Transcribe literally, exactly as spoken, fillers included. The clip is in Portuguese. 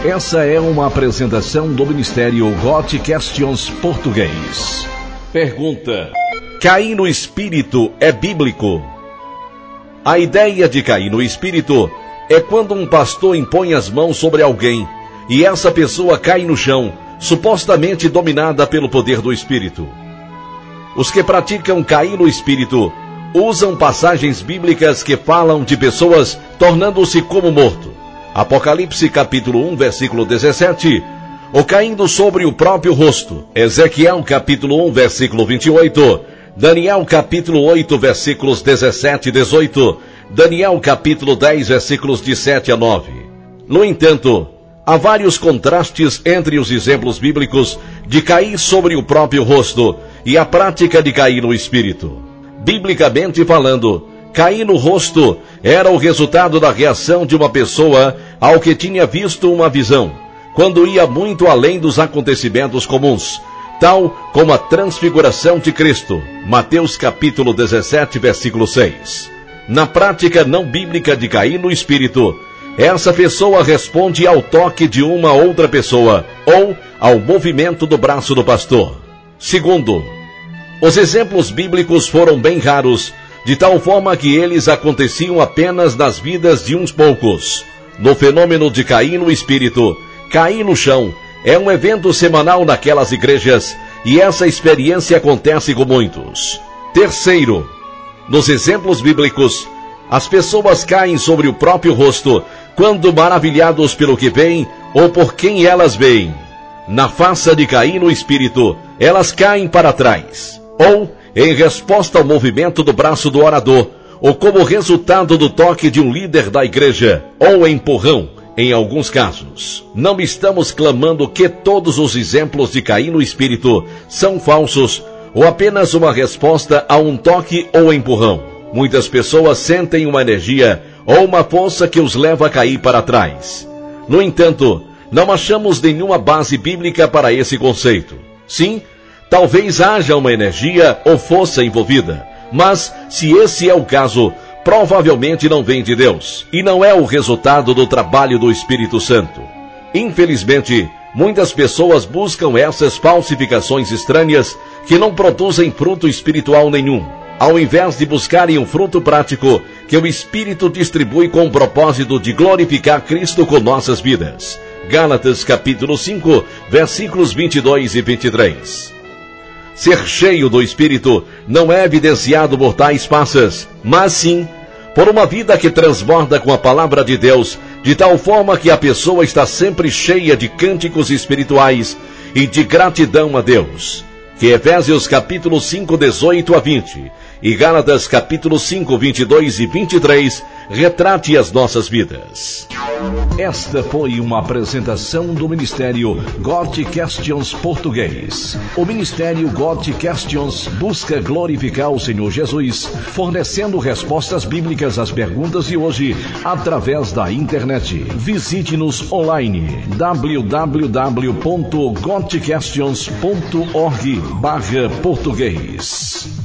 Essa é uma apresentação do Ministério God Questions Português. Pergunta: cair no espírito é bíblico? A ideia de cair no espírito é quando um pastor impõe as mãos sobre alguém e essa pessoa cai no chão, supostamente dominada pelo poder do espírito. Os que praticam cair no espírito usam passagens bíblicas que falam de pessoas tornando-se como morto. Apocalipse capítulo um, versículo dezessete, ou caindo sobre o próprio rosto. Ezequiel capítulo um, versículo vinte e oito, Daniel capítulo oito, versículos dezessete e dezoito, Daniel capítulo dez, versículos de sete a nove. No entanto, há vários contrastes entre os exemplos bíblicos de cair sobre o próprio rosto e a prática de cair no espírito. Biblicamente falando, cair no rosto era o resultado da reação de uma pessoa ao que tinha visto uma visão, quando ia muito além dos acontecimentos comuns, tal como a transfiguração de Cristo. Mateus capítulo dezessete, versículo seis. Na prática não bíblica de cair no espírito, essa pessoa responde ao toque de uma outra pessoa ou ao movimento do braço do pastor. Segundo, os exemplos bíblicos foram bem raros, de tal forma que eles aconteciam apenas nas vidas de uns poucos. No fenômeno de cair no espírito, cair no chão é um evento semanal naquelas igrejas, e essa experiência acontece com muitos. Terceiro, nos exemplos bíblicos, as pessoas caem sobre o próprio rosto quando maravilhados pelo que veem ou por quem elas veem. Na face de cair no espírito, elas caem para trás, ou em resposta ao movimento do braço do orador, ou como resultado do toque de um líder da igreja, ou empurrão, em alguns casos. Não estamos clamando que todos os exemplos de cair no espírito são falsos, ou apenas uma resposta a um toque ou empurrão. Muitas pessoas sentem uma energia ou uma força que os leva a cair para trás. No entanto, não achamos nenhuma base bíblica para esse conceito. Sim, talvez haja uma energia ou força envolvida, mas, se esse é o caso, provavelmente não vem de Deus, e não é o resultado do trabalho do Espírito Santo. Infelizmente, muitas pessoas buscam essas falsificações estranhas que não produzem fruto espiritual nenhum, ao invés de buscarem um fruto prático que o Espírito distribui com o propósito de glorificar Cristo com nossas vidas. Gálatas capítulo cinco, versículos vinte e dois e vinte e três. Ser cheio do Espírito não é evidenciado por tais faças, mas sim por uma vida que transborda com a palavra de Deus, de tal forma que a pessoa está sempre cheia de cânticos espirituais e de gratidão a Deus. Que Efésios capítulo cinco, dezoito a vinte e Gálatas capítulo cinco, vinte e dois e vinte e três retrate as nossas vidas. Esta foi uma apresentação do Ministério God Questions Português. O Ministério God Questions busca glorificar o Senhor Jesus, fornecendo respostas bíblicas às perguntas de hoje através da internet. Visite-nos online w w w ponto god questions ponto org barra português.